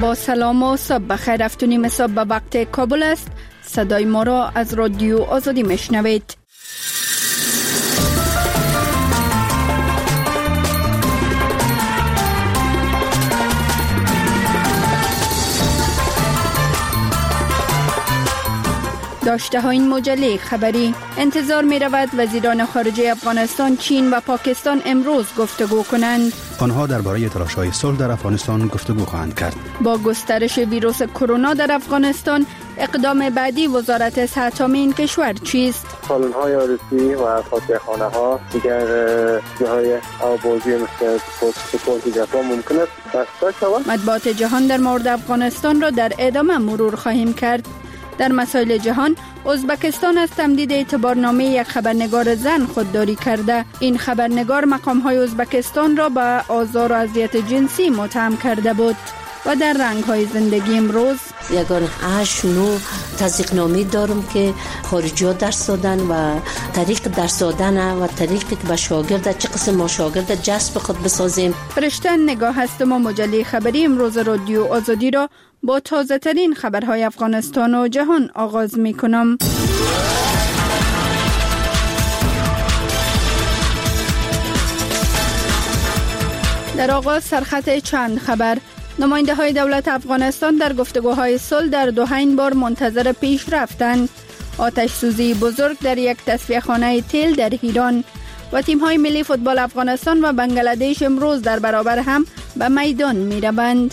با سلام و صبح بخیر. هفتونیم صبح به وقت کابل است. صدای ما را از رادیو آزادی میشنوید. داشته ها این مجله خبری. انتظار می رود وزیران خارجه افغانستان، چین و پاکستان امروز گفتگو کنند. آنها درباره تلاش‌های صلح در افغانستان گفتگو خواهند کرد. با گسترش ویروس کرونا در افغانستان، اقدام بعدی وزارت صحت این کشور چیست؟ سالن‌های عروسی و فاتحخانه‌ها دیگر جاهای آبازی مثل سپورت جفا ممکن است بسته شود. مطبوعات جهان در مورد افغانستان را در ادامه مرور خواهیم کرد. در مسائل جهان، ازبکستان از تمدید اعتبارنامه یک خبرنگار زن خودداری کرده. این خبرنگار مقام‌های ازبکستان را به آزار و اذیت جنسی متهم کرده بود. و در رنگ‌های زندگی امروز یگان 8-9 تصدیقنامه دارم که خارجی‌ها درس دادن و طریق درس دادن و طریقی که به شاگرد چه قسم ما شاگرد جذب خود بسازیم. فرشته نگاه هستم و مجله خبری امروز رادیو آزادی را با تازه ترین خبرهای افغانستان و جهان آغاز می کنم. در آغاز سرخط چند خبر. نماینده های دولت افغانستان در گفتگوهای صلح در دوحه این بار منتظر پیش رفتند. آتش سوزی بزرگ در یک تصفیه خانه تیل در ایران و تیم های ملی فوتبال افغانستان و بنگلادش امروز در برابر هم به میدان می روند.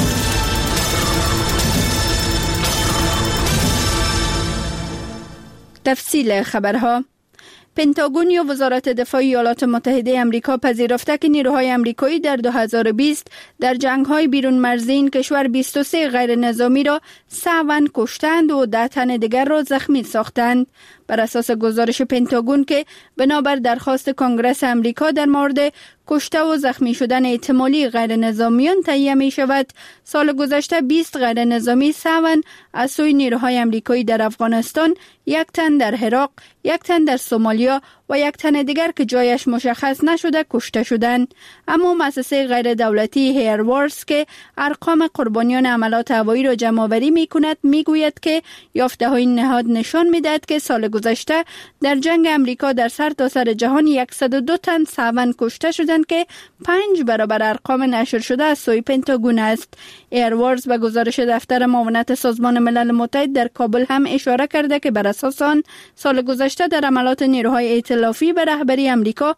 تفصیل خبرها. پنتاگون یا وزارت دفاع ایالات متحده آمریکا پذیرفته که نیروهای آمریکایی در 2020 در جنگ‌های بیرون مرزی این کشور 23 غیر نظامی را سویاً کشتند و 10 تن دیگر را زخمی ساختند. بر اساس گزارش پنتاگون که بنابر درخواست کنگره آمریکا در مورد کشته و زخمی شدن احتمالی غیر نظامیان تهیه می شود، سال گذشته 20 غیر نظامی سویاً از سوی نیروهای آمریکایی در افغانستان، 1 تن در عراق، 1 تن در سومالیا و 1 تن دیگر که جایش مشخص نشده کشته شدند. اما مؤسسه غیر دولتی هیروارز که ارقام قربانیان عملات هوایی را جمع‌آوری می‌کند میگوید که یافته‌های نهاد نشان می‌دهد که سال گذشته در جنگ امریکا در سرتاسر جهان 102 تن سویاً کشته شدند که 5 برابر ارقام نشر شده از سوی پنتاگون است. هیروارز به گزارش دفتر معاونت سازمان ملل متحد در کابل هم اشاره کرده که بر اساس آن سال گذشته در عملات نیروهای ائتلافی به رهبری امریکا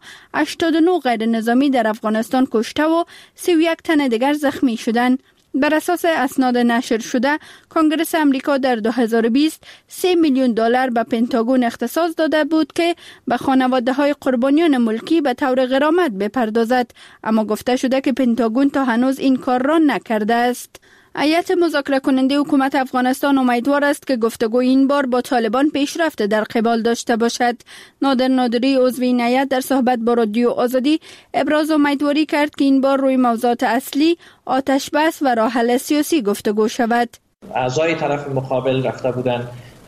89 غیر نظامی در افغانستان کشته و 31 تن دیگر زخمی شدند. بر اساس اسناد نشر شده، کنگره آمریکا در 2020 $3 میلیون به پنتاگون اختصاص داده بود که به خانواده‌های قربانیان ملکی به طور غرامت بپردازد، اما گفته شده که پنتاگون تا هنوز این کار را نکرده است. هیئت مذاکره کننده حکومت افغانستان امیدوار است که گفتگو این بار با طالبان پیشرفت در قبال داشته باشد. نادر نادری عضو این هیئت در صحبت با رادیو آزادی ابراز امیدواری کرد که این بار روی موضوعات اصلی، آتش بس و راه حل سیاسی گفتگو شود. اعضای طرف مقابل رفته بودند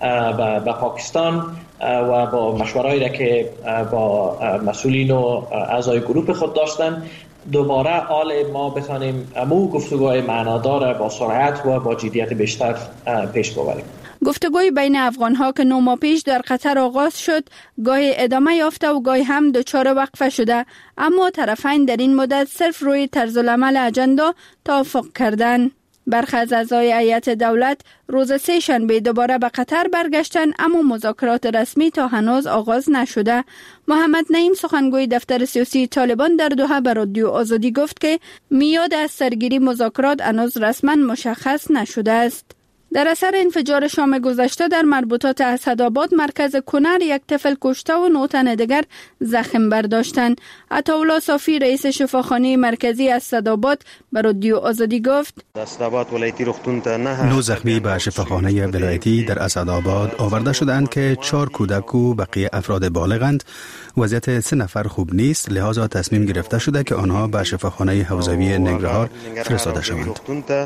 به پاکستان و با مشوره‌ای که با مسئولین و اعضای گروه خود داشتند، دوباره حال ما بتانیم امو گفتگوهای معنادار با سرعت و با جدیت بیشتر پیش ببریم. گفتگوی بین افغان‌ها که 9 ماه پیش در قطر آغاز شد، گاهی ادامه یافته و گاهی هم دچار وقفه شده، اما طرفین در این مدت صرف روی طرز العمل اجندا توافق کردند. برخی از اعضای هیئت دولت روز سه شنبه دوباره به قطر برگشتند، اما مذاکرات رسمی تا هنوز آغاز نشده. محمد نعیم سخنگوی دفتر سیاسی طالبان در دوحه به رادیو آزادی گفت که میاد از سرگیری مذاکرات هنوز رسما مشخص نشده است. در اثر انفجار شام گذشته در مربوطات اسدآباد مرکز کنر 1 طفل کشته و 9 تن دیگر زخم برداشتند. عطاالله صافی رئیس شفاخانه مرکزی اسدآباد به رادیو آزادی گفت: اسدآباد ولایتی رختون ته 9 زخمی به شفاخانه ولایتی در اسدآباد آورده شدند که 4 کودک و بقیه افراد بالغند. وضعیت 3 نفر خوب نیست، لذا تصمیم گرفته شده که آنها به شفاخانه حوزوی ننگرهار فرستاده شوند.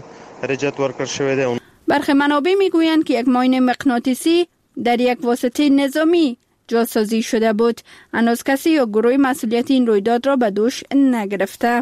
برخی منابع میگویند که یک ماین مغناطیسی در یک واسطه نظامی جاسازی شده بود. هنوز کسی یا گروه مسئولیت این رویداد را به دوش نگرفته.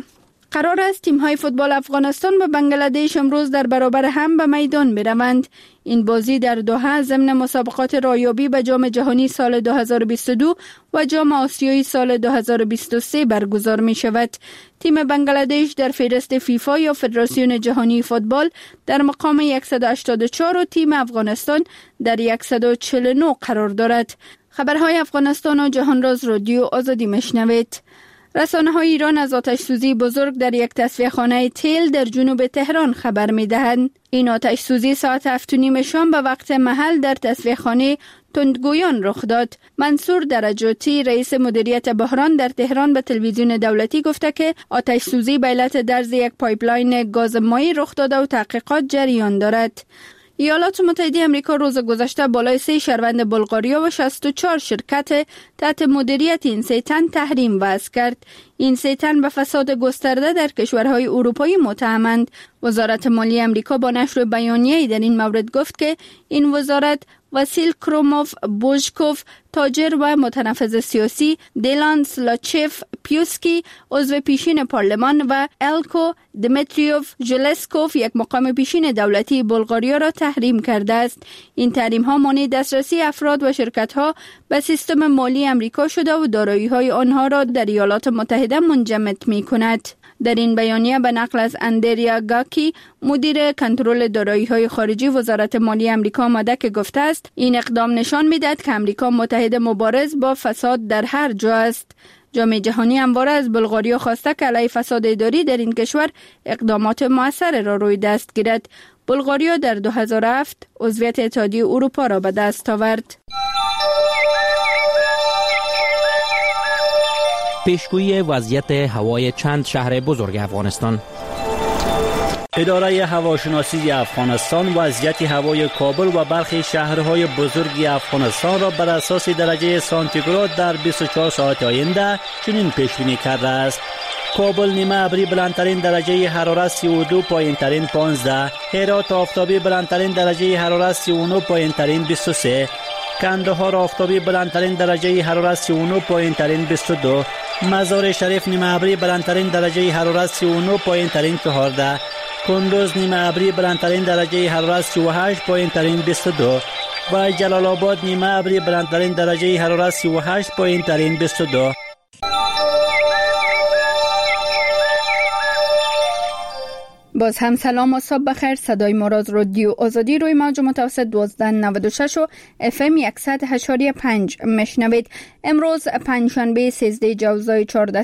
قرار است تیم‌های فوتبال افغانستان و بنگلادش امروز در برابر هم به میدان بروند. این بازی در دوحه ضمن مسابقات رایابی به جام جهانی سال 2022 و جام آسیایی سال 2023 برگزار می شود. تیم بنگلادش در فهرست فیفا یا فدراسیون جهانی فوتبال در مقام 184 و تیم افغانستان در 149 قرار دارد. خبرهای افغانستان و جهانراز رادیو آزادی میشنوید. رسانه‌های ایران از آتش سوزی بزرگ در یک تصفیه‌خانه تیل در جنوب تهران خبر می‌دهند. این آتش سوزی ساعت 7:30 شام به وقت محل در تصفیه‌خانه تندگویان رخ داد. منصور درجاتی رئیس مدیریت بحران در تهران به تلویزیون دولتی گفته که آتش سوزی به علت درز یک پایپلاین گاز مایی رخ داده و تحقیقات جریان دارد. ایالات متحده آمریکا روز گذشته بالای 3 شهروند بلغاریا و 64 شرکت تحت مدیریت این 3 تن تحریم وضع کرد. این 3 تن به فساد گسترده در کشورهای اروپایی متهمند. وزارت مالی آمریکا با نشر بیانیه‌ای در این مورد گفت که این وزارت واسیل کروموف بوژکوف تاجر و متنفذ سیاسی، دیلان سلاچف پیوسکی عضو پیشین پارلمان و الکو دمیتریوف ژلسکوف یک مقام پیشین دولتی بلغاریا را تحریم کرده است. این تحریم ها مانع دسترسی افراد و شرکت ها به سیستم مالی آمریکا شده و دارایی های آنها را در ایالات متحده منجمد می کند. در این بیانیه به نقل از اندریا گاکی مدیر کنترل دارایی‌های خارجی وزارت مالی آمریکا آمده که گفته است این اقدام نشان می‌دهد که آمریکا متحد مبارز با فساد در هر جا است. جام جهانی همواره از بلغاریا خواسته که علیه فساد اداری در این کشور اقدامات مؤثر را روی دست گیرد. بلغاریا در 2007 عضویت اتحادیه اروپا را به دست آورد. پیشگویی وضعیت هوای چند شهر بزرگ افغانستان. اداره هواشناسی افغانستان وضعیت هوای کابل و برخی شهرهای بزرگ افغانستان را بر اساس درجه سانتیگراد در 24 ساعت آینده چنین پیش بینی کرده است: کابل نیمه ابری بلندترین درجه حرارت 32، پایینترین 15. هرات آفتابی بلندترین درجه حرارت 39، پایینترین 23. کندهار آفتابی بلندترین درجه حرارت 39، پایینترین 22. مزار شریف نیمه ابری بلندترین درجه حرارت 39، پایینترین 14. کندوز نیمه ابری بلندترین درجه حرارت 38، پایینترین 22. و جلال آباد نیمه ابری بلندترین درجه حرارت 38، پایینترین 22. باز هم سلام و صبح بخیر. صدای ما را از رادیو آزادی روی موج متوسط 1296 و FM 100.5 میشنوید. امروز پنجشنبه 13 جوزای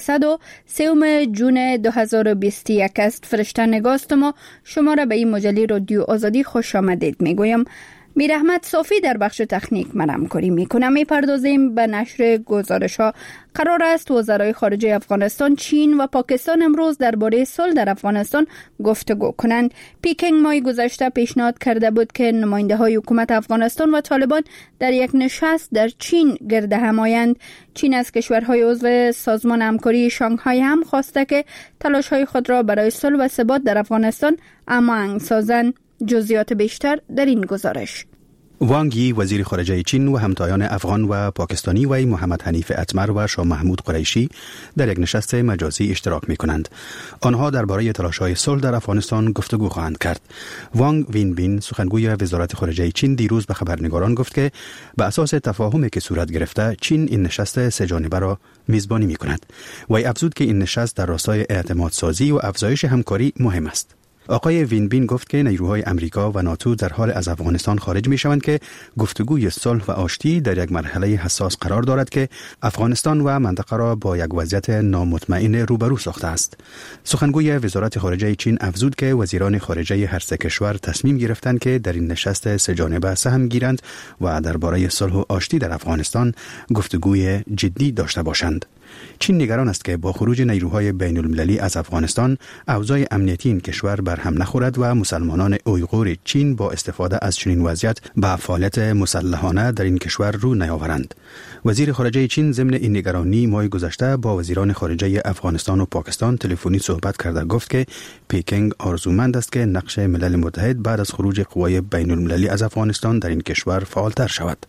1403 جون 2021 است. فرشته نگاستم و شما را به این مجله رادیو آزادی خوش آمدید میگویم. میر احمد صافی در بخش تکنیک من همکاری میکنم. میپردازیم به نشر گزارش ها. قرار است وزرای خارجه افغانستان، چین و پاکستان امروز درباره صلح در افغانستان گفتگو کنند. پیکنگ ماه گذشته پیشنهاد کرده بود که نماینده های حکومت افغانستان و طالبان در یک نشست در چین گرد هم آیند. چین از کشورهای عضو سازمان همکاری شانگهای هم خواسته که تلاش های خود را برای صلح و ثبات در افغانستان هماهنگ سازند. جزئیات بیشتر در این گزارش. وانگ یی وزیر خارجه چین و همتایان افغان و پاکستانی وی محمد حنیف اتمر و شاه محمود قریشی در یک نشست مجازی اشتراک می کنند. آنها درباره تلاش‌های صلح در افغانستان گفتگو خواهند کرد. وانگ وینبین سخنگوی وزارت خارجه چین دیروز به خبرنگاران گفت که به اساس تفاهمی که صورت گرفته چین این نشست سه جانبه را میزبانی می کند. وی افزود که این نشست در راستای اعتماد سازی و افزایش همکاری مهم است. آقای وینبین گفت که نیروهای امریکا و ناتو در حال از افغانستان خارج می شوند که گفتگوی صلح و آشتی در یک مرحله حساس قرار دارد که افغانستان و منطقه را با یک وضعیت نامطمئن روبرو ساخته است. سخنگوی وزارت خارجه چین افزود که وزیران خارجه هر سه کشور تصمیم گرفتند که در این نشست سه جانبه سهم گیرند و درباره صلح و آشتی در افغانستان گفتگوی جدی داشته باشند. چین نگران است که با خروج نیروهای بین المللی از افغانستان اوضاع امنیتی این کشور بر هم نخورد و مسلمانان اویغور چین با استفاده از چنین وضعیت به فعالیت مسلحانه در این کشور رو نیاورند. وزیر خارجه چین ضمن این نگرانی ماه گذشته با وزیران خارجه افغانستان و پاکستان تلفنی صحبت کرده گفت که پیکنگ آرزومند است که نقش ملل متحد بعد از خروج قوای بین المللی از افغانستان در این کشور فعالتر شود.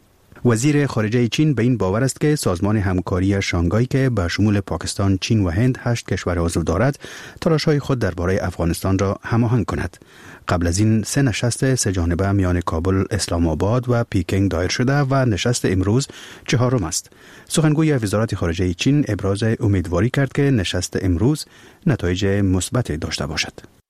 وزیر خارجه چین به این باور است که سازمان همکاری شانگهای که به شمول پاکستان، چین و هند 8 کشور عضو دارد، تلاش‌های خود درباره افغانستان را هماهنگ کند. قبل از این 3 نشست 3 جانبه میان کابل، اسلام آباد و پیکینگ دایر شده و نشست امروز 4م است. سخنگوی وزارت خارجه چین ابراز امیدواری کرد که نشست امروز نتایج مثبت داشته باشد.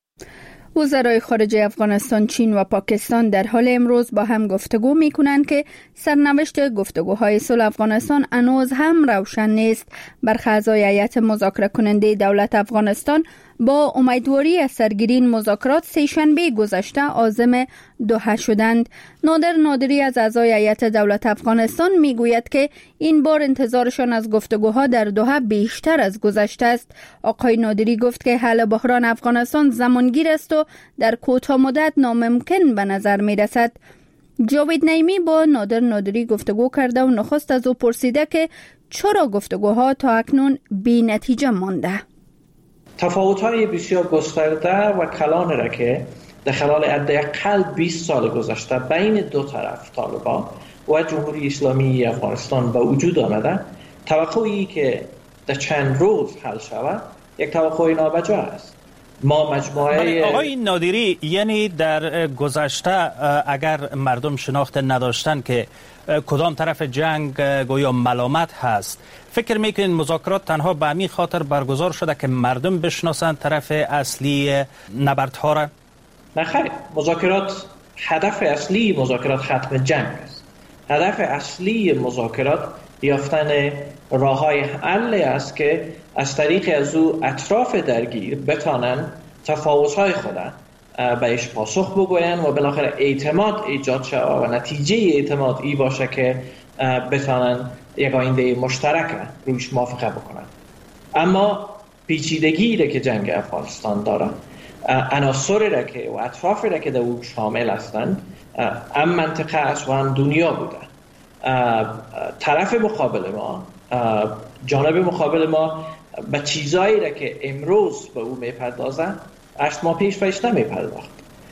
وزرای خارجه افغانستان، چین و پاکستان در حال امروز با هم گفتگو می کنند که سرنوشت گفتگوهای صلح افغانستان هنوز هم روشن نیست. برخی اعضای هیئت مذاکره کننده دولت افغانستان با امیدواری از سرگیری مذاکرات سه‌شنبه گذشته عازم دوحه شدند. نادر نادری از اعضای هیئت دولت افغانستان میگوید که این بار انتظارشان از گفتگوها در دوحه بیشتر از گذشته است. آقای نادری گفت که حل بحران افغانستان زمانگیر است و در کوتاه مدت ناممکن به نظر می رسد. جاوید نعیمی با نادر نادری گفتگو کرده و نخست از او پرسیده که چرا گفتگوها تا اکنون بی نتیجه مانده. تفاوت‌های بسیار گسترده و کلان را که در خلال حداقل 20 سال گذشته بین دو طرف، طالبان و جمهوری اسلامی افغانستان به وجود آمده، توقعی که در چند روز حل شود یک توقع نابجا است. ما مجموعه آقای نادری، یعنی در گذشته اگر مردم شناخت نداشتن که کدام طرف جنگ گویا ملامت هست، فکر میکنین مذاکرات تنها به همین خاطر برگزار شده که مردم بشناسند طرف اصلی نبردها را؟ نه خیر، مذاکرات، هدف اصلی مذاکرات ختم جنگ است. هدف اصلی مذاکرات یافتن راه‌های حل است که از طریق از او اطراف درگیر بتانن تفاوت‌های خود بهش پاسخ بگوین و بالاخره اعتماد ایجاد شود و نتیجه اعتماد ای باشه که بتانن یک آینده مشترک رویش موافقه بکنن. اما پیچیدگی را که جنگ افغانستان داره، عناصری را که و اطرافی را که در او شامل هستند، هم منطقه است و هم دنیا بوده. طرف مقابل ما، جانب مقابل ما به چیزایی را که امروز به او میپردازند 8 ماه پیش نمیپرداخت.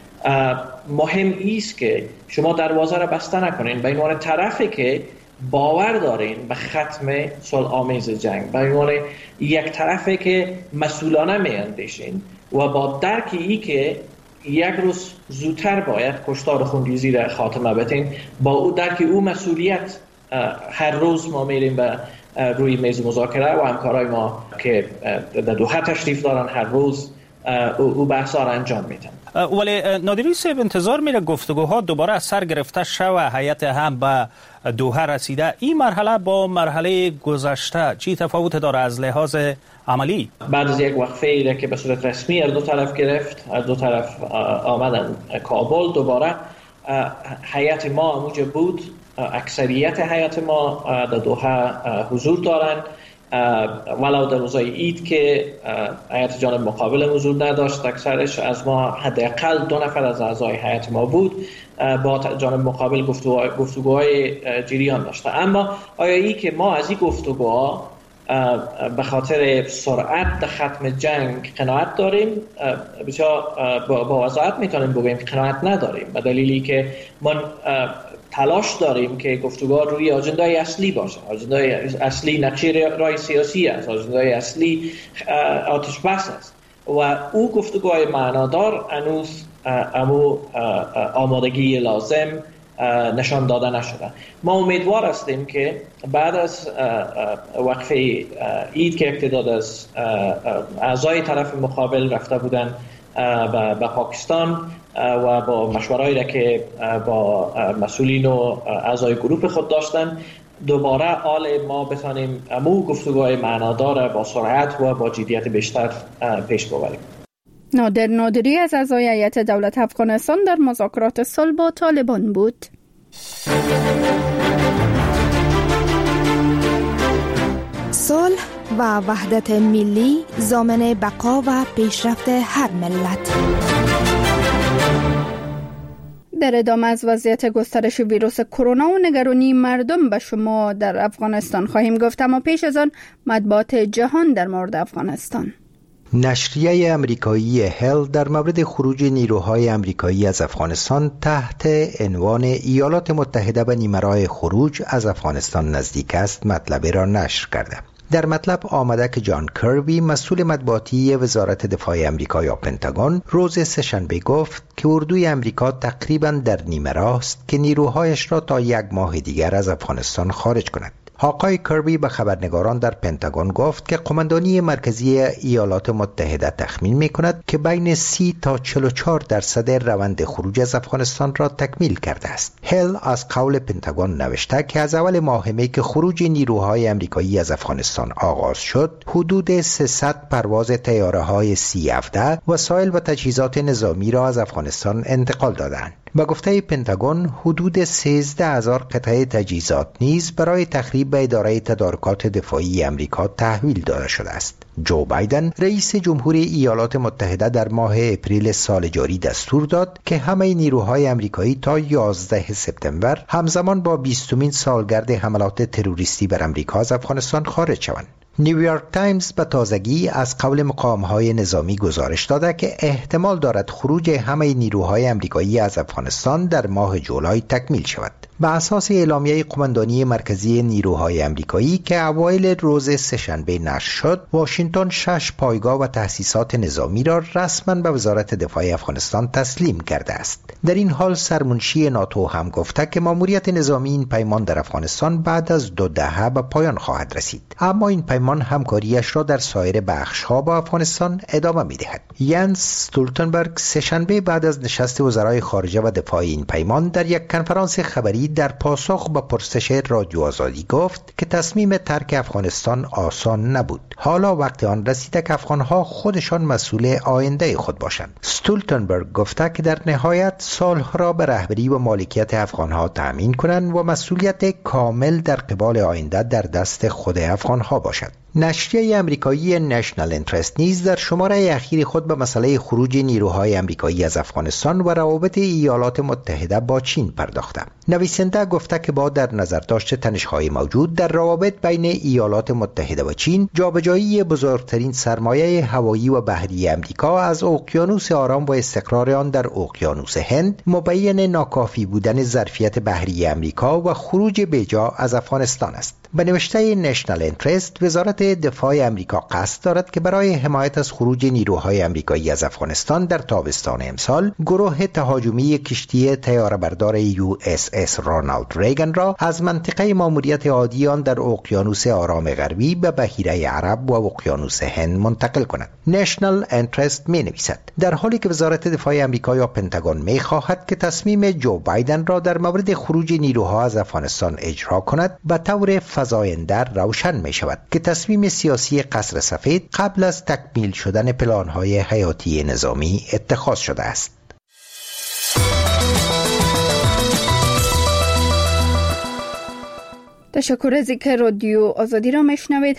مهم ایست که شما دروازه را بسته نکنین به عنوان طرفی که باور دارین به ختم صلح آمیز جنگ، به عنوان یک طرفی که مسئولانه میاندیشین و با درک ای که یک روز زودتر باید کشتار و خونریزی را خاتمه بدین. با او درک او مسئولیت هر روز ما میریم به روی میز مذاکره و همکارای ما که در دوحه تشریف دارن هر روز او بحثا را انجام میدن. ولی نادری صاحب، انتظار میره گفتگوها دوباره از سر گرفته شوه، هیئت هم به دوحه رسیده. این مرحله با مرحله گذشته چی تفاوت داره از لحاظ عملی؟ بعد از یک وقفه ای که به صورت رسمی از دو طرف گرفت، از دو طرف آمدن کابل، دوباره هیئت ما موجب بود، اکثریت هیئت ما در دوحه حضور دارند، ولو در روزای عید که هیئت جانب مقابل حضور نداشت، اکثرش از ما حداقل 2 نفر از اعضای هیئت ما بود، با جانب مقابل گفتگوهای جریان داشته. اما آیا ای که ما از این گفتگوها به خاطر سرعت در ختم جنگ قناعت داریم؟ بسیار با وضاحت میتونیم بگوییم که قناعت نداریم، به دلیلی که ما تلاش داریم که گفتگوها روی آجندای اصلی باشه. آجندای اصلی نقشه رای سیاسی است، آجندای اصلی آتش بس است و او گفتگوهای معنادار هنوز امو آمادگی لازم نشان داده نشده. ما امیدوار هستیم که بعد از وقفه عید که ابتداد از اعضای طرف مقابل رفته بودن به پاکستان و با مشوره‌ای که با مسئولین و اعضای گروه خود داشتن، دوباره حال ما بتانیم امو گفتگوهای معنادار با سرعت و با جدیت بیشتر پیش ببریم. نادر نادری از اعضای هیئت دولت افغانستان در مذاکرات صلح با طالبان بود. صلح و وحدت ملی ضامن بقا و پیشرفت هر ملت. در ادامه از وضعیت گسترش ویروس کرونا و نگرانی مردم به شما در افغانستان خواهیم گفت، اما پیش از آن مطبوعات جهان در مورد افغانستان. نشریه امریکایی هل در مورد خروج نیروهای امریکایی از افغانستان تحت عنوان ایالات متحده به نیمه‌راه خروج از افغانستان نزدیک است مطلب را نشر کرده. در مطلب آمده که جان کربی مسئول مطبوعاتی وزارت دفاع امریکا یا پنتاگون روز سه‌شنبه گفت که اردوی امریکا تقریباً در نیمه‌راه است که نیروهایش را تا 1 ماه دیگر از افغانستان خارج کند. آقای کربی به خبرنگاران در پنتاگون گفت که قماندانی مرکزی ایالات متحده تخمین می‌کند که بین 30 تا 44% روند خروج از افغانستان را تکمیل کرده است. هل از قول پنتاگون نوشته که از اول ماه می که خروج نیروهای امریکایی از افغانستان آغاز شد، حدود 300 پرواز طیاره‌های C-17 وسایل و تجهیزات نظامی را از افغانستان انتقال دادند. با گفته پنتاگون حدود 13,000 قطعه تجهیزات نیز برای تخریب به اداره تدارکات دفاعی امریکا تحویل داده شده است. جو بایدن رئیس جمهور ایالات متحده در ماه اپریل سال جاری دستور داد که همه نیروهای امریکایی تا 11 سپتامبر همزمان با 20مین سالگرد حملات تروریستی بر امریکا از افغانستان خارج شوند. نیویورک تایمز به تازگی از قول مقام‌های نظامی گزارش داده که احتمال دارد خروج همه نیروهای امریکایی از افغانستان در ماه جولای تکمیل شود. بر اساس اعلامیه قماندانی مرکزی نیروهای امریکایی که اوایل روز سه‌شنبه نشر شد، واشنگتن 6 پایگاه و تأسیسات نظامی را رسما به وزارت دفاع افغانستان تسلیم کرده است. در این حال سرمنشی ناتو هم گفته که ماموریت نظامی این پیمان در افغانستان بعد از 2 دهه به پایان خواهد رسید، اما این پیمان همکاریش را در سایر بخش‌ها با افغانستان ادامه می‌دهد. ینس استولتنبرگ سه‌شنبه بعد از نشست وزرای خارجه و دفاع این پیمان در یک کنفرانس خبری در پاسخ به پرسش رادیو آزادی گفت که تصمیم ترک افغانستان آسان نبود. حالا وقت آن رسیده که افغان‌ها خودشان مسئول آینده خود باشند. استولتنبرگ گفته که در نهایت صلح را به رهبری و مالکیت افغان‌ها تأمین کنند و مسئولیت کامل در قبال آینده در دست خود افغان‌ها باشد. نشریه امریکایی نشنال انترست نیز در شماره اخیر خود به مسئله خروج نیروهای امریکایی از افغانستان و روابط ایالات متحده با چین پرداخته. نویسنده گفته که با در نظر داشت تنش‌های موجود در روابط بین ایالات متحده و چین، جابجایی بزرگترین سرمایه هوایی و بحری امریکا از اقیانوس آرام و استقرار آن در اقیانوس هند مبین ناکافی بودن ظرفیت بحری امریکا و خروج بیجا از افغانستان است. به نوشته نشنال انترست، وزارت دفاع امریکا قصد دارد که برای حمایت از خروج نیروهای امریکایی از افغانستان در تابستان امسال گروه تهاجمی کشتی طیاره‌بردار USS رونالد ریگن را از منطقه ماموریت عادی آن در اقیانوس آرام غربی به بحیره عرب و اقیانوس هند منتقل کند. نشنال انترست می نویسد در حالی که وزارت دفاع امریکا یا پنتاگون می خواهد که تصمیم جو بایدن را در مورد خروج نیروها از افغانستان اجرا کند، به طور فزاینده روشن می شود که تصمیم سیاسی قصر سفید قبل از تکمیل شدن پلان‌های حیاتی نظامی اتخاذ شده است. تشکر از اینکه رادیو آزادی را میشنوید.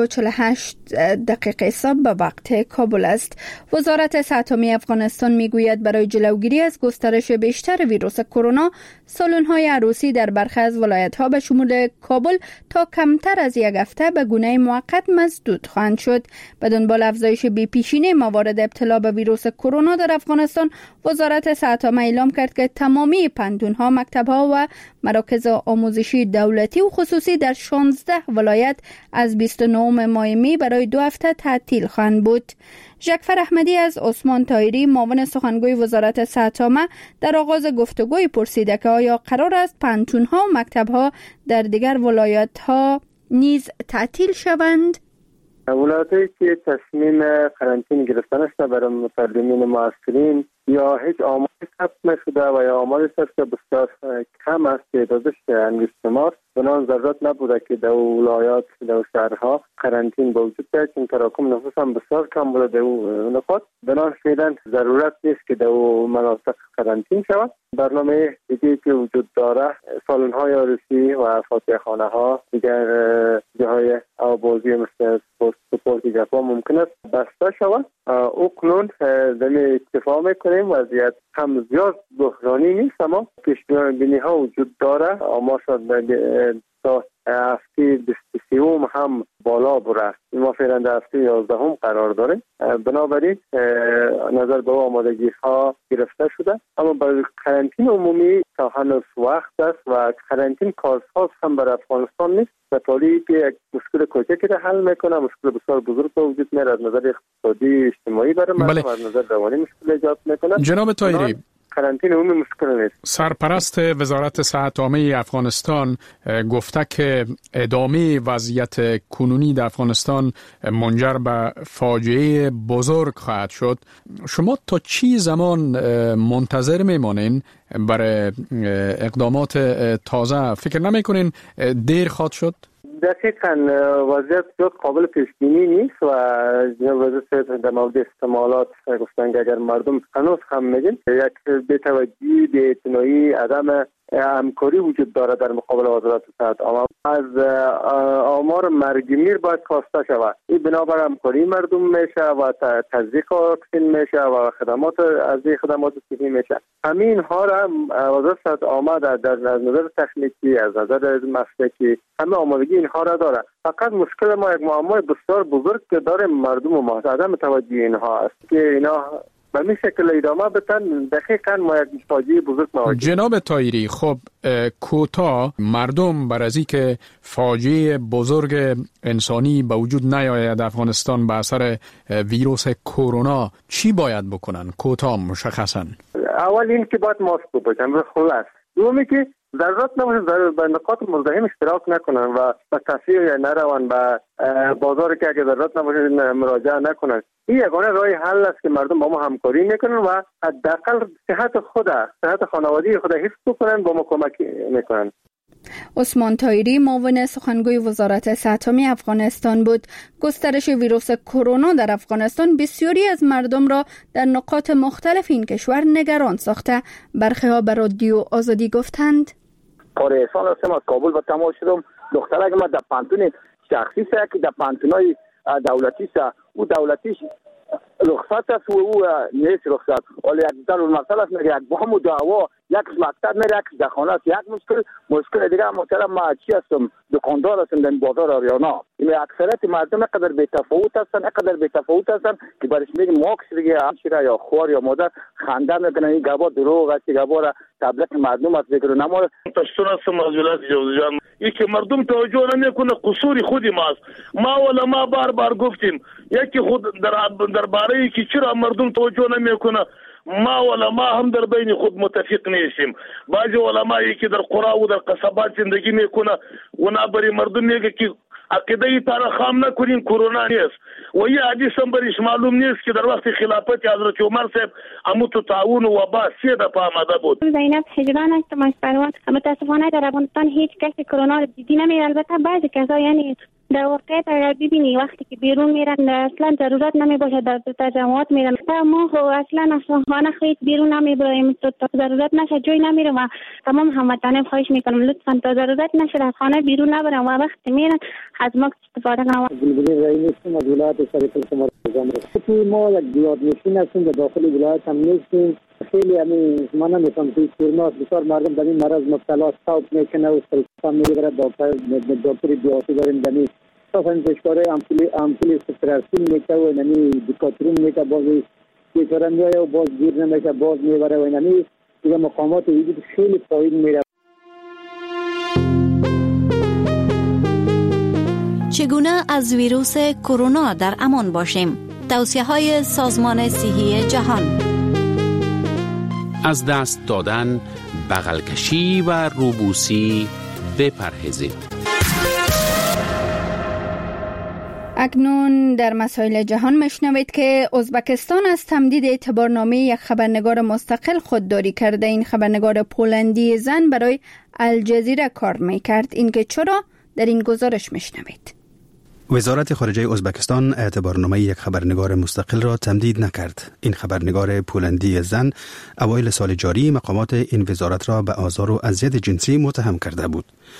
7:48 صبح به وقت کابل است. وزارت صحت عامه افغانستان میگوید برای جلوگیری از گسترش بیشتر ویروس کرونا، سالن‌های عروسی در برخی از ولایت‌ها به شمول کابل تا کمتر از 1 هفته به گونه موقت مسدود خواهند شد. به دنبال افزایش بی‌پیشینی موارد ابتلا به ویروس کرونا در افغانستان، وزارت صحت عامه اعلام کرد که تمامی پنتون‌ها، مکتب‌ها و مراکز آموزشی دولتی و خصوصی در 16 ولایت از 29 ماه می برای 2 هفته تعطیل خواهند بود. ژکفر احمدی از عثمان طاهری، معاون سخنگوی وزارت صحت عامه، در آغاز گفتگوی پرسیده که آیا قرار است پنتون‌ها و مکتب‌ها در دیگر ولایت‌ها نیز تعطیل شوند؟ ولایت‌هایی که تصمیم قرنطینه گرفتن است برای مسلمین معسکرین یا هیچ آماری ثبت نشده و یا آماری ثبت بسیار کم است که تعدادش انگشتمار، بنابراین ضرورت نبوده که در ولایات در شهرها قرنطینه به وجود بیاید، چون تراکم نفوس هم بسیار کم بوده در نقاط. بنابراین فعلا ضرورت نیست که در مناطق قرنطینه شود. برنامه دیگه که وجود داره سالن‌های عروسی و فاتحه‌خانه‌ها، دیگر جاهای آوازی مثل سپورت گپا ممکن است بسته شود. او قانون در اتفاق میکنیم وضعیت هم زیاد بحرانی نیست، اما پیش‌بینی ها وجود داره. آمار شد تا هفته 23 هم بالا بره. ما فعلا در هفته 11 قرار داریم. بنابراین نظر به آمادگی ها گرفته شده، اما برای قرنطینه عمومی تا هنوز وقت است و قرنطینه کارساز هم برای افغانستان نیست. در حالی که یک مشکل کوچکی را حل میکنه، مشکل بسیار بزرگ به وجود میاد از نظر اقتصادی اجتماعی برای مردم، از نظر روانی مشکل ایجاد میکنه. جناب طاهری، قرنطینه عمومی مشکل نیست. سرپرست وزارت صحت عامه افغانستان گفته که ادامه وضعیت کنونی در افغانستان منجر به فاجعه بزرگ خواهد شد. شما تا چی زمان منتظر میمانین برای اقدامات تازه؟ فکر نمیکنین دیر خواهد شد؟ دقیقاً وضعیت بسیار قابل پیش بینی نیست و جناب وزیر صحت در مورد استعمالات گفتن که اگر مردم هنوز هم میگن یک بی‌توجهی، بی‌اعتنایی، عدم همکاری وجود داره در مقابل وزارت صحت عامه. از آمار مرگ میر باید کاسته شود. این بنابر همکاری مردم میشه و تزریق واکسن میشه و خدمات از خدمات صحی میشه. همین ها را وزارت صحت عامه در نظر تکنیکی، از نظر مسلکی همه آمادگی اینها را داره. فقط مشکل ما یک معمای بسیار بزرگ که داره مردم و ما عدم توجه اینها است که اینا به این شکل ادامه بدن. دقیقاً ما یک فاجعه بزرگ مواجه. جناب طاهری، خب کوتاه مردم بر از اینکه فاجعه بزرگ انسانی به وجود نیاید افغانستان به اثر ویروس کرونا چی باید بکنن؟ کوتاه مشخصاً. اول این که باید ماسک بپوشن، خلاص. دومی که ضرورت نباشه به نقاط مزاحم اشتراک نکنن و به تفریح نرون، به بازار که اگه ضرورت نباشه مراجعه نکنن. این یگانه راه حل است که مردم با ما همکاری میکنن و حداقل صحت خانوادگی خود حفظ بکنن، با ما کمک میکنن. عثمان طاهری، معاون سخنگوی وزارت صحت عامه افغانستان بود. گسترش ویروس کرونا در افغانستان بسیاری از مردم را در نقاط مختلف این کشور نگران ساخته. برخی ها به رادیو آزادی گفتند: پریشان هستم، از کابل به تماس شدم. دخترک ما در پانتون شخصی است که در پانتونای دولتی است، او دولتیش رخصت است و او نیست رخصت. ولی یک در مسئله است، یک با هم دعوا، یک مکتب میره، یک در خانه است. یک مشکل دیگه محترم، ما چی هستم، دکاندار هستم در بازار آریانا. این اکثریت مردم اینقدر بی‌تفاوت هستن که برش میگن ماکس دیگه همشیره یا خوار یا مادر خنده میکنن. این گبا دروغ است، گبا تبلیغ مردم است. فکر نمو پشتون هستم از ولایت جوزجان. این که مردم توجه نمیکنه قصور خودی ماست. ما بار گفتیم یکی خود در باره که چرا مردم توجه نمیکنه. ما هم در بین خود متفق نیستیم. بعضی علمایی که در قرا و در قصبات زندگی میکنه و نبری مردم میگه که عقیده ای تارا خام نکنین، کرونا نیست. و یه حدیث هم برش معلوم نیست که در وقت خلافت حضرت عمر صاحب اموت تعاون و وبا 3 دفعه آمده بود. زینب حجران هستم از پروان. متاسفانه در افغانستان هیچ کسی کرونا رو دیدی نمیره. البته بعضی کسا یعنی در واقعیت اگر ببینی وقتی که بیرون میرن اصلا ضرورت نمیباشه در تجمعات میرن. ما اصلا خانه خیلی بیرون نمیبرایم تا ضرورت نشه جای نمیرم و تمام هموطنان خواهش میکنم لطفا تا ضرورت نشه از خانه بیرون نبرن و وقتی میرن از ما استفاده کنن. بلبلی رئیس از ولایت شریف شمال ما یک دیار نشین هستیم در داخل ولایت هم نیستیم. خیلی ما نمی‌فهمم که کرونا بسیار مردم در این مرض مبتلا صاحب میکنه و سلطان میگیره. دکتری بیاسی داریم دمی صاحب انتشکاره امپولی سپراسین میکنه و نمی دکاترون میکنه. بازی بیچاره میایه و باز گیر نمیشه، باز میبره و نمی دیگه مقامات وجود خیلی پایین میره. چگونه از ویروس کرونا در امان باشیم؟ توصیه‌های سازمان صحی جهان: از دست دادن، بغل کشی و روبوسی بپرهیزید. اکنون در مسائل جهان میشنوید که ازبکستان از تمدید اعتبارنامه یک خبرنگار مستقل خودداری کرده. این خبرنگار پولندی زن برای الجزیره کار میکرد. اینکه چرا در این گزارش میشنوید. وزارت خارجه ازبکستان اعتبارنامه یک خبرنگار مستقل را تمدید نکرد. این خبرنگار پولندی زن اوایل سال جاری مقامات این وزارت را به آزار و اذیت جنسی متهم کرده بود.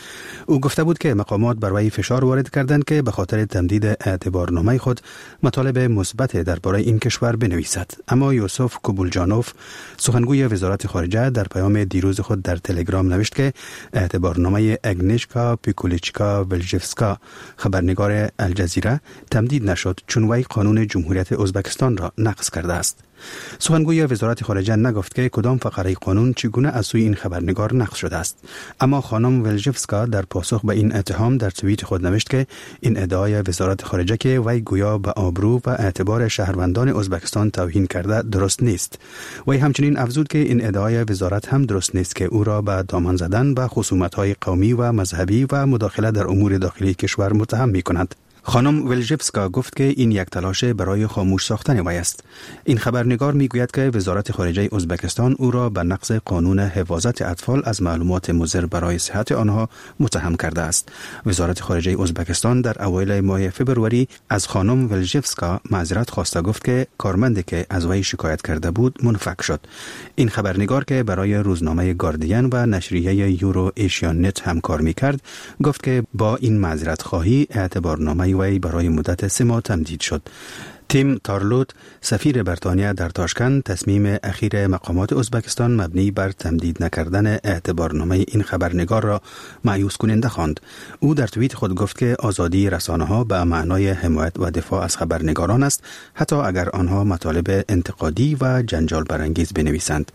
او گفته بود که مقامات بر وی فشار وارد کردند که به خاطر تمدید اعتبارنامه خود مطالب مثبت درباره این کشور بنویسد. اما یوسف کوبولجانوف سخنگوی وزارت خارجه در پیام دیروز خود در تلگرام نوشت که اعتبارنامه اگنیشکا پیکولیچکا ولژیفسکا خبرنگار الجزیره تمدید نشد چون وی قانون جمهوریت ازبکستان را نقض کرده است. سخنگوی وزارت خارجه نگفت که کدام فقره قانون چگونه از سوی این خبرنگار نقض شده است. اما خانم ولژیفسکا در پاسخ به این اتهام در توییت خود نوشت که این ادعای وزارت خارجه که وی گویا به آبرو و اعتبار شهروندان ازبکستان توهین کرده درست نیست. وی همچنین افزود که این ادعای وزارت هم درست نیست که او را به دامن زدن به خصومت‌های قومی و مذهبی و مداخله در امور داخلی کشور متهم می‌کند. خانم ولژیفسکا گفت که این یک تلاش برای خاموش ساختن وی است. این خبرنگار میگوید که وزارت خارجه ازبکستان او را به نقض قانون حفاظت اطفال از معلومات مضر برای صحت آنها متهم کرده است. وزارت خارجه ازبکستان در اوایل ماه فبروری از خانم ولژیفسکا معذرت خواسته گفت که کارمندی که از وی شکایت کرده بود منفک شد. این خبرنگار که برای روزنامه گاردین و نشریه یورو ایشیان نت همکار میکرد گفت که با این معذرت خواهی اعتبارنامه وی برای مدت 3 ماه تمدید شد. تیم تارلوت سفیر بریتانیا در تاشکند تصمیم اخیر مقامات ازبکستان مبنی بر تمدید نکردن اعتبارنامه این خبرنگار را مایوس کننده خواند. او در توییت خود گفت که آزادی رسانه‌ها به معنای حمایت و دفاع از خبرنگاران است، حتی اگر آنها مطالب انتقادی و جنجال برانگیز بنویسند.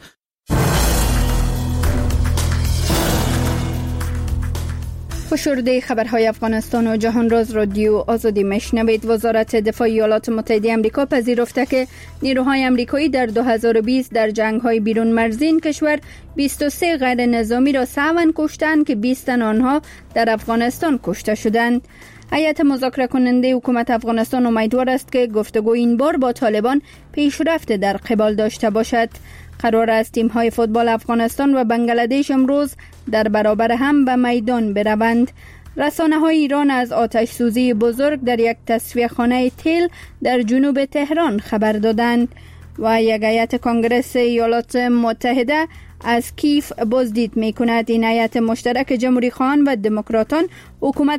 فشرده خبرهای افغانستان و جهان راز رادیو آزادی مشنوید. وزارت دفاع ایالات متحده آمریکا پذیرفته که نیروهای آمریکایی در 2020 در جنگ‌های بیرون مرزی این کشور 23 غیر نظامی را سویاً کشتند که 20 تن آنها در افغانستان کشته شدند. هیئت مذاکره کننده حکومت افغانستان امیدوار است که گفتگو این بار با طالبان پیشرفت در قبال داشته باشد. قرار است تیم‌های فوتبال افغانستان و بنگلادش امروز در برابر هم به میدان بروند. رسانه‌های ایران از آتش سوزی بزرگ در یک تصفیه خانه تیل در جنوب تهران خبر دادند و یک هیئت کنگره ایالات متحده از کیف بازدید می‌کند. این هیئت مشترک جمهوری خواهان و دموکراتان حکومت